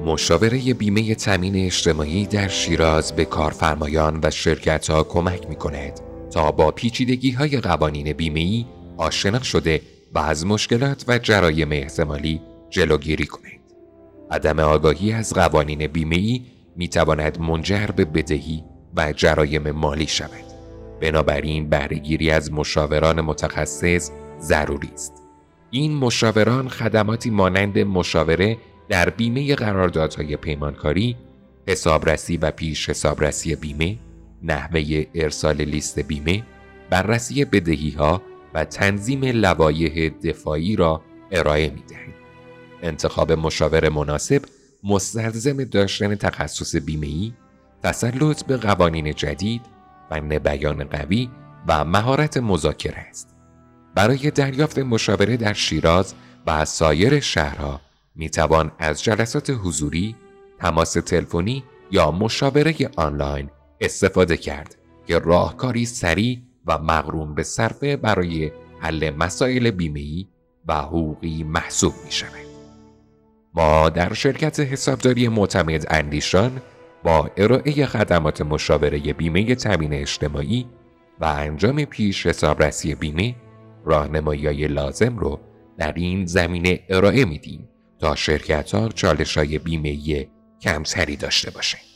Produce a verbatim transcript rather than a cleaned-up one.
مشاوره بیمه تامین اجتماعی در شیراز به کارفرمایان و شرکت‌ها کمک می‌کند تا با پیچیدگی‌های قوانین بیمه‌ای آشنا شده و از مشکلات و جرایم احتمالی جلوگیری کنند. عدم آگاهی از قوانین بیمه‌ای می‌تواند منجر به بدهی و جرایم مالی شود. بنابراین بهره‌گیری از مشاوران متخصص ضروری است. این مشاوران خدماتی مانند مشاوره در بیمه قراردادهای پیمانکاری، حسابرسی و پیش حسابرسی بیمه، نحوه ارسال لیست بیمه، بررسی بدهی‌ها و تنظیم لوایح دفاعی را ارائه می‌دهند. انتخاب مشاور مناسب مستلزم داشتن تخصص بیمه‌ای، تسلط به قوانین جدید، فن بیان قوی و مهارت مذاکره است. برای دریافت مشاوره در شیراز و سایر شهرها میتوان از جلسات حضوری، تماس تلفنی یا مشاوره آنلاین استفاده کرد که راهکاری سریع و مقرون به صرفه برای حل مسائل بیمه‌ای و حقوقی محسوب می شود. ما در شرکت حسابداری معتمد اندیشان با ارائه خدمات مشاوره بیمه تامین اجتماعی و انجام پیش حسابرسی بیمه راهنمایی‌های لازم رو در این زمینه ارائه میدیم تا شرکت‌ها چالش‌های بیمه‌ای کمتری داشته باشند.